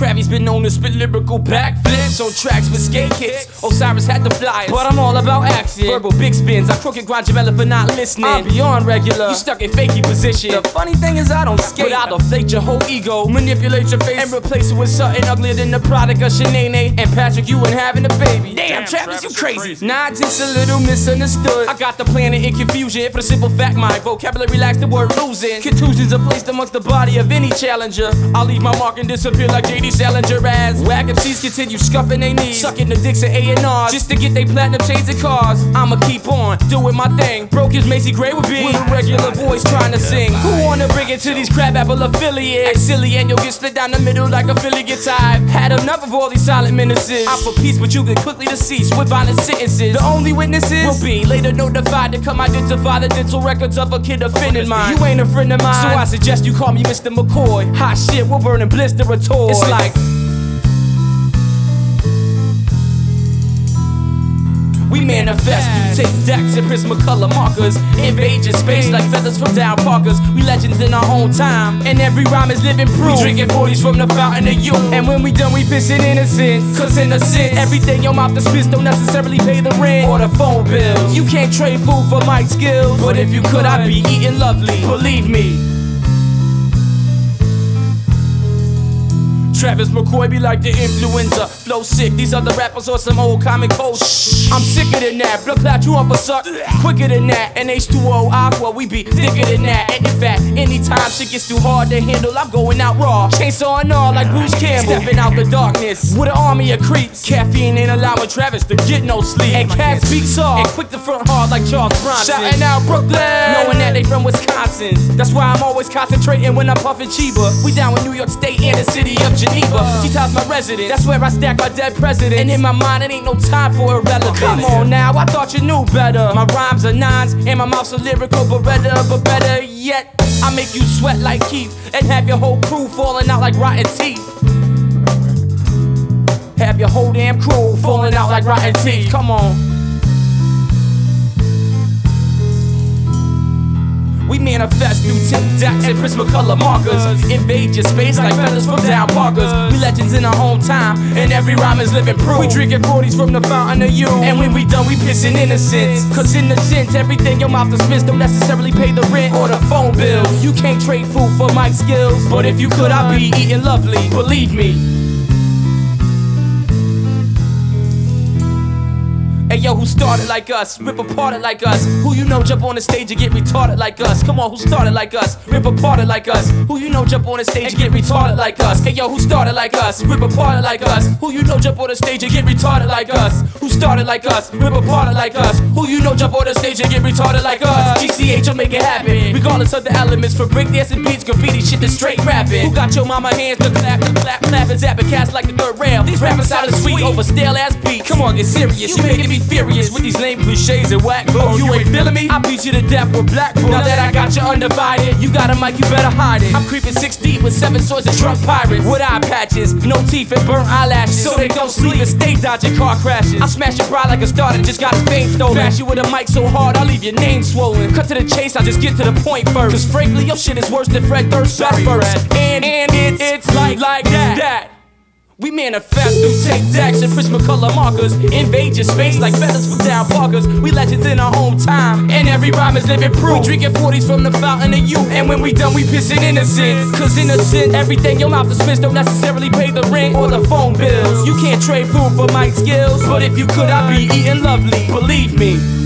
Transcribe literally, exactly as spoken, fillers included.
Travis been known to spit lyrical backflips on tracks with skate kicks. Osiris had the flyers, but I'm all about action. Verbal big spins, I crooked grind Jamela for not listening. I'm beyond regular, you stuck in fakey position. The funny thing is I don't skate, but I'll deflate your whole ego, manipulate your face, and replace it with something uglier than the product of Shanae and Patrick. You ain't having a baby. Damn, Damn Travis, Travis, you crazy. crazy. Nah, just a little misunderstood. I got the planet in confusion for the simple fact my vocabulary lacks the word losing. Contusions are placed amongst the body of any challenger. I'll leave my mark and disappear like J D Salinger as whack M Cs continue scuffing they knees, sucking the dicks at A and R's just to get they platinum chains and cars. I'ma keep on doing my thing. Broke as Macy Gray would be with a regular voice trying to sing. Who wanna bring it to these crab apple affiliates? Act silly and you'll get split down the middle like a Philly guitar. I've had enough of all these silent menaces. I'm for peace, but you get quickly deceased with violent sentences. The only witnesses will be later notified to come identify the dental records of a kid offending mine. You ain't a friend of mine, so I suggest you call me Mister McCoy. Hot shit, we'll burn and blister a toy. It's like we manifest, you take decks and Prismacolor markers, invade your space like feathers from down Parkers. We legends in our own time, and every rhyme is living proof. We drinking forties from the fountain of youth, and when we done we pissing innocence. Cause innocence, everything your mouth spits don't necessarily pay the rent or the phone bills. You can't trade food for mic skills, but if you could I'd be eating lovely, believe me. Travis McCoy be like the influenza, flow sick. These other rappers on some old comic cold. I'm sicker than that. Blood clot you up a suck quicker than that. And H two O Aqua, we be thicker than that. And in fact, anytime shit gets too hard to handle, I'm going out raw, chainsaw and all like Bruce Campbell, stepping out the darkness with an army of creeps. Caffeine ain't allowing Travis to get no sleep, and cats beat soft and quick to front hard like Charles Bronson. Shouting out Brooklyn, knowing that they from Wisconsin. That's why I'm always concentrating when I'm puffing Chiba. We down with New York State and the city of Geneva. G-Town's my residence, that's where I stack my dead president. And in my mind it ain't no time for irrelevance. Come on now, I thought you knew better. My rhymes are nines and my mouth's a lyrical beretta. But better yet, I make you sweat like Keith and have your whole crew falling out like rotten teeth. Have your whole damn crew falling out like rotten teeth. Come on. We manifest through tip decks and Prismacolor markers, invade your space like feathers from down Parkers. We legends in our own time, and every rhyme is living proof. We drinking forties from the fountain of youth, and when we done we pissing innocence. Cause innocence, everything your mouth spits don't necessarily pay the rent or the phone bills. You can't trade food for mic skills, but if you could I'd be eating lovely, believe me. Hey yo, who started like us? Rip apart it like us. Who you know jump on the stage and get retarded like us? Come on, who started like us? Rip apart it like us. Who you know jump on the stage and get retarded like us? Hey yo, who started like us? Rip apart it like us. Who you know jump on the stage and get retarded like us? Who started like us? Rip apart it like us. Who you know jump on the stage and get retarded like us? G C H will make it happen, regardless of the elements. For breakdancing beats, graffiti shit, to straight rapping. Who got your mama hands to clap, to clap, clap and zapping cats like the third rail? These rappers sound sweet over stale ass beats. Come on, get serious, you making me furious with these lame cliches and whack flows. You ain't feeling me? I beat you to death with black bull. Now that I got you undivided, you got a mic, you better hide it. I'm creeping six deep with seven swords and drunk pirates, with eye patches, no teeth and burnt eyelashes, so they don't sleep and stay dodging car crashes. I smash your bra like a starter, just got his fame stolen. Smash you with a mic so hard, I'll leave your name swollen. Cut to the chase, I just get to the point first. Cause frankly, your shit is worse than Fred Durst first. And, and it's, it's like, like that. that. We manifest through take decks and Prismacolor markers, invade your space like feathers from down Parkers. We legends in our own time, and every rhyme is living proof. We drinking forties from the fountain of youth, and when we done we pissing innocence. Cause innocent, everything your mouth spits don't necessarily pay the rent or the phone bills. You can't trade food for mic skills, but if you could I'd be eating lovely, believe me.